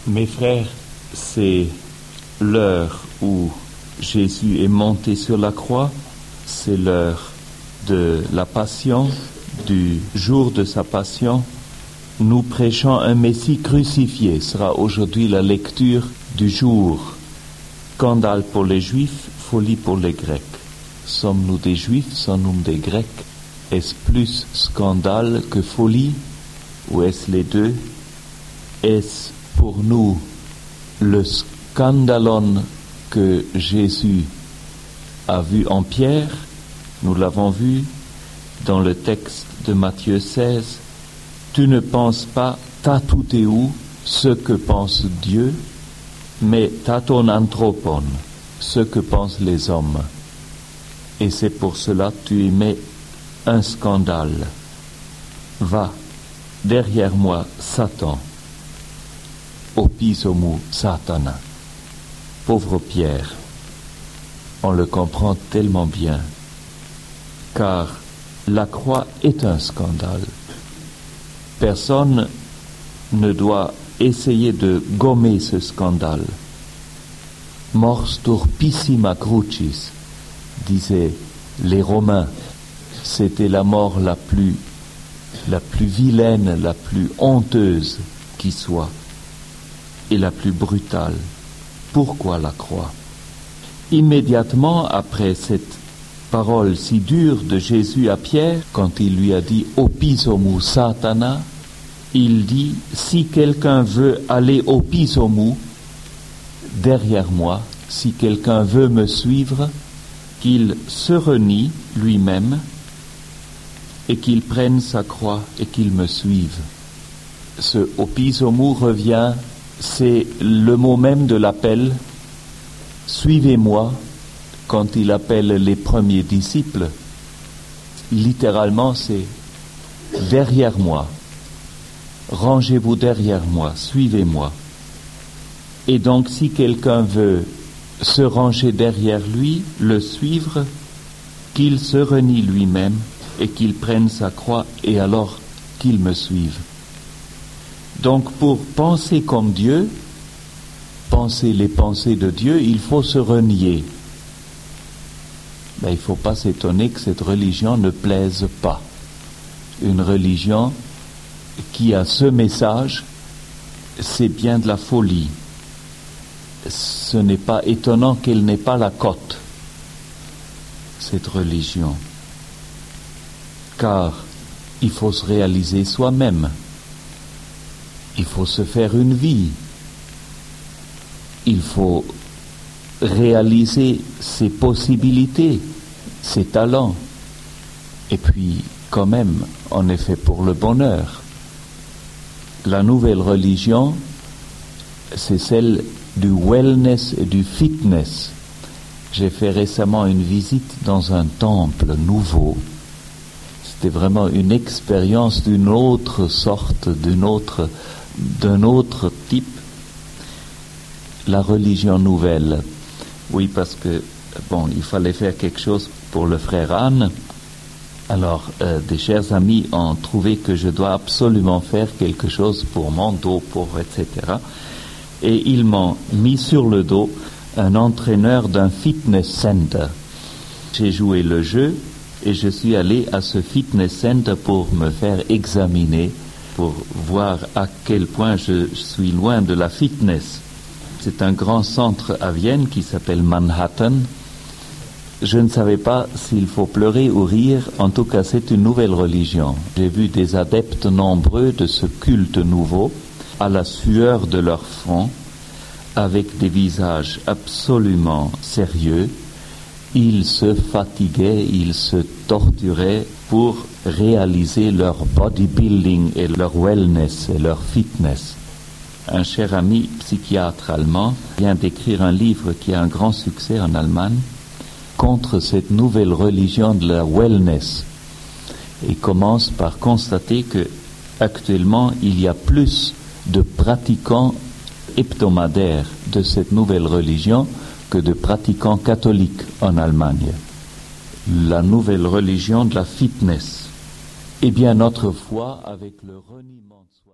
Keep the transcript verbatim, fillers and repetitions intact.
Mes frères, c'est l'heure où Jésus est monté sur la croix, c'est l'heure de la passion, du jour de sa passion. Nous prêchons un Messie crucifié, sera aujourd'hui la lecture du jour. Scandale pour les Juifs, folie pour les Grecs. Sommes-nous des Juifs, sommes-nous des Grecs? Est-ce plus scandale que folie, ou est-ce les deux? Est-ce pour nous le scandalon que Jésus a vu en Pierre? Nous l'avons vu dans le texte de Matthieu seize. Tu ne penses pas tatoutéou, ce que pense Dieu, mais taton anthropon, ce que pensent les hommes. Et c'est pour cela que tu émets un scandale. Va, derrière moi, Satan. Opisomou Satana. Pauvre Pierre, on le comprend tellement bien, car la croix est un scandale. Personne ne doit essayer de gommer ce scandale. Mors turpissima crucis, disaient les Romains. C'était la mort la plus, la plus vilaine, la plus honteuse qui soit, et la plus brutale. Pourquoi la croix? Immédiatement après cette parole si dure de Jésus à Pierre, quand il lui a dit « Opisomou Satana », il dit « Si quelqu'un veut aller au pisomou, derrière moi, si quelqu'un veut me suivre, qu'il se renie lui-même et qu'il prenne sa croix et qu'il me suive. » Ce « opisomou » revient, c'est le mot même de l'appel « Suivez-moi » quand il appelle les premiers disciples. Littéralement, c'est « Derrière moi ». Rangez-vous derrière moi, suivez-moi. Et donc, si quelqu'un veut se ranger derrière lui, le suivre, qu'il se renie lui-même et qu'il prenne sa croix et alors qu'il me suive. Donc, pour penser comme Dieu, penser les pensées de Dieu, il faut se renier. Ben, il ne faut pas s'étonner que cette religion ne plaise pas. Une religion qui a ce message, c'est bien de la folie. Ce n'est pas étonnant qu'elle n'ait pas la cote, cette religion. Car il faut se réaliser soi-même. Il faut se faire une vie. Il faut réaliser ses possibilités, ses talents. Et puis, quand même, on est fait pour le bonheur. La nouvelle religion, c'est celle du wellness et du fitness. J'ai fait récemment une visite dans un temple nouveau. C'était vraiment une expérience d'une autre sorte, d'une autre, d'un autre type. La religion nouvelle. Oui, parce que, bon, il fallait faire quelque chose pour le frère Anne. Alors, euh, des chers amis ont trouvé que je dois absolument faire quelque chose pour mon dos, pour et cetera. Et ils m'ont mis sur le dos un entraîneur d'un fitness center. J'ai joué le jeu et je suis allé à ce fitness center pour me faire examiner, pour voir à quel point je suis loin de la fitness. C'est un grand centre à Vienne qui s'appelle Manhattan. Je ne savais pas s'il faut pleurer ou rire, en tout cas c'est une nouvelle religion. J'ai vu des adeptes nombreux de ce culte nouveau, à la sueur de leur front, avec des visages absolument sérieux. Ils se fatiguaient, ils se torturaient pour réaliser leur bodybuilding et leur wellness et leur fitness. Un cher ami psychiatre allemand vient d'écrire un livre qui a un grand succès en Allemagne, contre cette nouvelle religion de la wellness, et commence par constater que actuellement il y a plus de pratiquants hebdomadaires de cette nouvelle religion que de pratiquants catholiques en Allemagne. La nouvelle religion de la fitness. Eh bien, notre foi avec le reniement de soi.